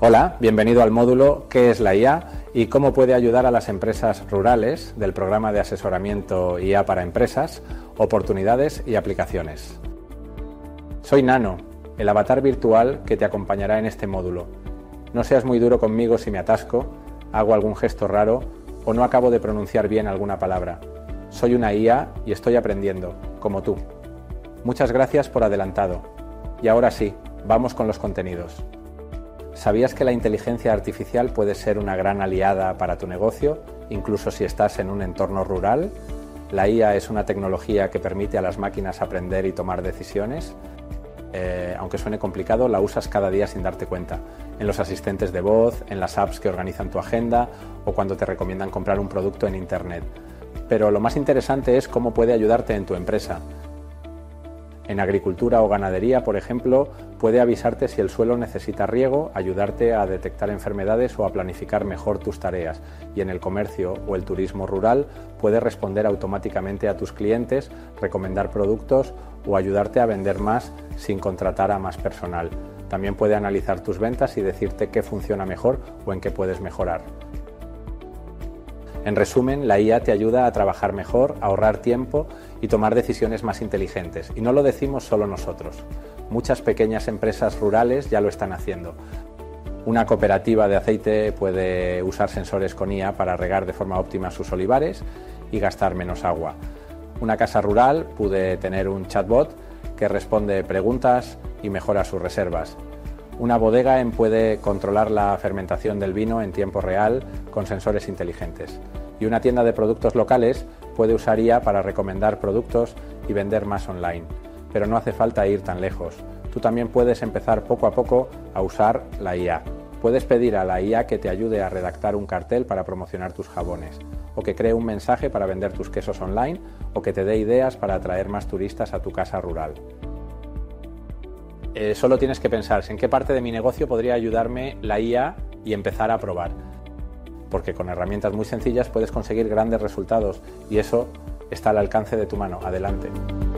Hola, bienvenido al módulo ¿Qué es la IA? Y cómo puede ayudar a las empresas rurales del programa de asesoramiento IA para empresas, oportunidades y aplicaciones. Soy Nano, el avatar virtual que te acompañará en este módulo. No seas muy duro conmigo si me atasco, hago algún gesto raro o no acabo de pronunciar bien alguna palabra. Soy una IA y estoy aprendiendo, como tú. Muchas gracias por adelantado. Y ahora sí, vamos con los contenidos. ¿Sabías que la inteligencia artificial puede ser una gran aliada para tu negocio, incluso si estás en un entorno rural? La IA es una tecnología que permite a las máquinas aprender y tomar decisiones. Aunque suene complicado, la usas cada día sin darte cuenta. En los asistentes de voz, en las apps que organizan tu agenda o cuando te recomiendan comprar un producto en Internet. Pero lo más interesante es cómo puede ayudarte en tu empresa. En agricultura o ganadería, por ejemplo, puede avisarte si el suelo necesita riego, ayudarte a detectar enfermedades o a planificar mejor tus tareas. Y en el comercio o el turismo rural puede responder automáticamente a tus clientes, recomendar productos o ayudarte a vender más sin contratar a más personal. También puede analizar tus ventas y decirte qué funciona mejor o en qué puedes mejorar. En resumen, la IA te ayuda a trabajar mejor, a ahorrar tiempo y tomar decisiones más inteligentes. Y no lo decimos solo nosotros. Muchas pequeñas empresas rurales ya lo están haciendo. Una cooperativa de aceite puede usar sensores con IA para regar de forma óptima sus olivares y gastar menos agua. Una casa rural puede tener un chatbot que responde preguntas y mejora sus reservas. Una bodega puede controlar la fermentación del vino en tiempo real con sensores inteligentes. Y una tienda de productos locales puede usar IA para recomendar productos y vender más online. Pero no hace falta ir tan lejos. Tú también puedes empezar poco a poco a usar la IA. Puedes pedir a la IA que te ayude a redactar un cartel para promocionar tus jabones, o que cree un mensaje para vender tus quesos online, o que te dé ideas para atraer más turistas a tu casa rural. Solo tienes que pensar en qué parte de mi negocio podría ayudarme la IA y empezar a probar. Porque con herramientas muy sencillas puedes conseguir grandes resultados y eso está al alcance de tu mano. Adelante.